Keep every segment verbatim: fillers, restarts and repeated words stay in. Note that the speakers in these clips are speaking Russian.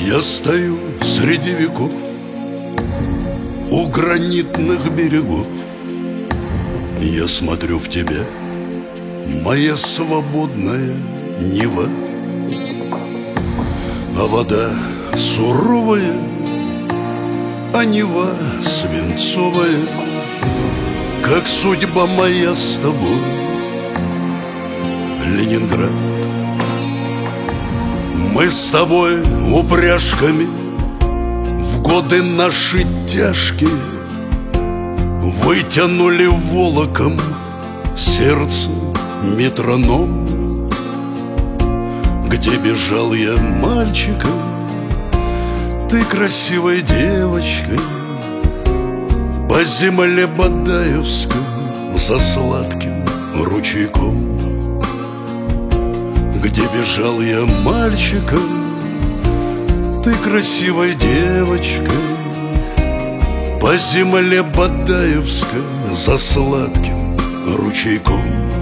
Я стою среди веков у гранитных берегов. Я смотрю в тебя, моя свободная Нева. А вода суровая, а Нева свинцовая, как судьба моя с тобой, Ленинград. Мы с тобой упряжками в годы наши тяжкие вытянули волоком сердце метроном. Где бежал я мальчиком, ты красивой девочкой, по земле Бадаевской за сладким ручейком. Где бежал я мальчиком, ты красивой девочкой, по земле Бадаевской за сладким ручейком.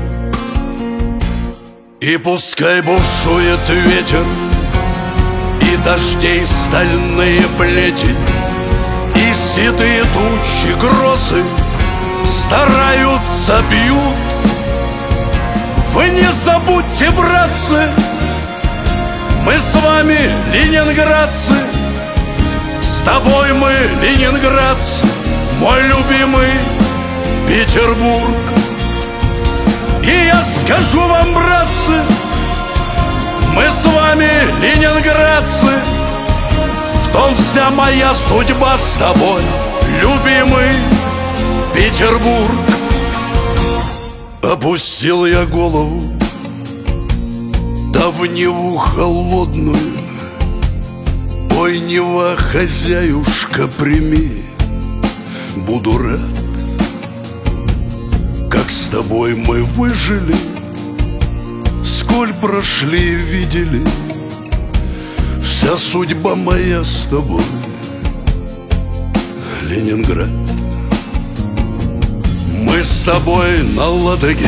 И пускай бушует ветер, и дождей стальные плети, и седые тучи грозы стараются, бьют. Вы не забудьте, братцы, мы с вами ленинградцы, с тобой мы ленинградцы, мой любимый Петербург. И я скажу вам, братцы, мы с вами ленинградцы, в том вся моя судьба с тобой, любимый Петербург. Опустил я голову, да в Неву холодную. Ой, Нева, хозяюшка, прими, буду рад, как с тобой мы выжили, сколь прошли и видели, вся судьба моя с тобой, Ленинград. Мы с тобой на Ладоге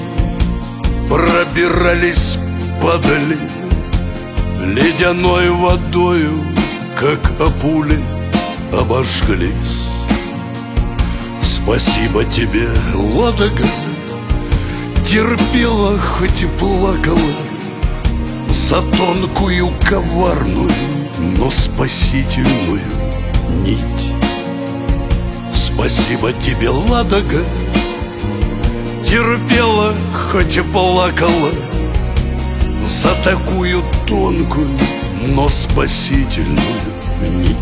пробирались подали, ледяной водою, как опули, обожглись. Спасибо тебе, Ладога, терпела, хоть и плакала, за тонкую, коварную, но спасительную нить. Спасибо тебе, Ладога, терпела, хоть и плакала, за такую тонкую, но спасительную нить.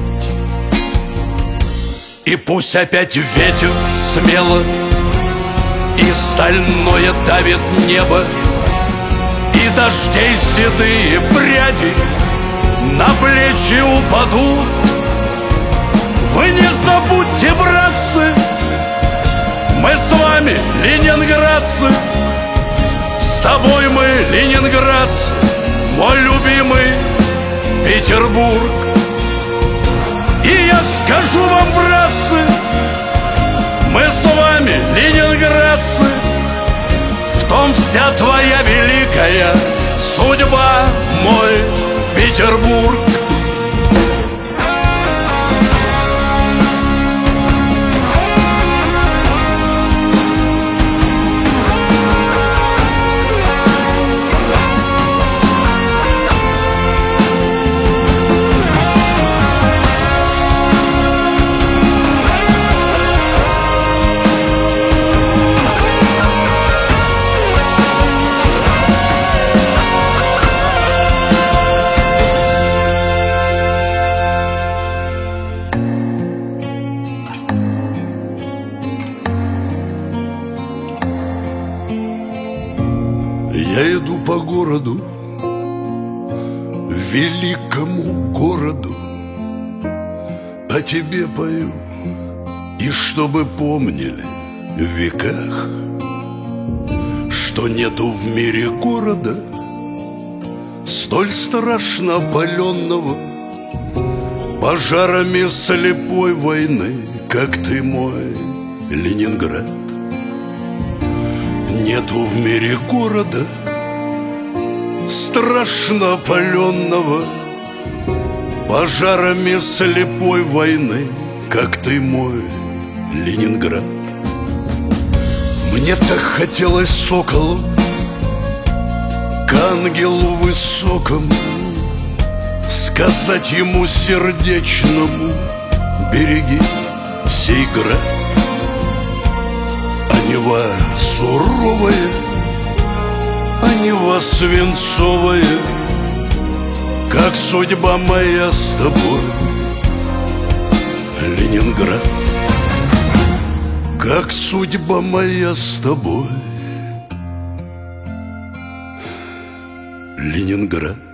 И пусть опять ветер смело и стальное давит небо, и дождей седые пряди на плечи упадут. Вы не забудьте, братцы, мы с вами ленинградцы, с тобой мы ленинградцы, мой любимый Петербург. И я скажу вам, братцы, мы с вами ленинградцы, в том вся твоя великая судьба, мой Петербург. Я иду по городу, великому городу, о тебе пою, и чтобы помнили в веках, что нету в мире города столь страшно опаленного пожарами слепой войны, как ты, мой Ленинград. Нету в мире города страшно опаленного пожарами слепой войны, как ты мой Ленинград. Мне так хотелось соколу к ангелу высокому сказать ему сердечному: береги сей град. А Нева суровая, а Нева свинцовая, как судьба моя с тобой, Ленинград. Как судьба моя с тобой, Ленинград.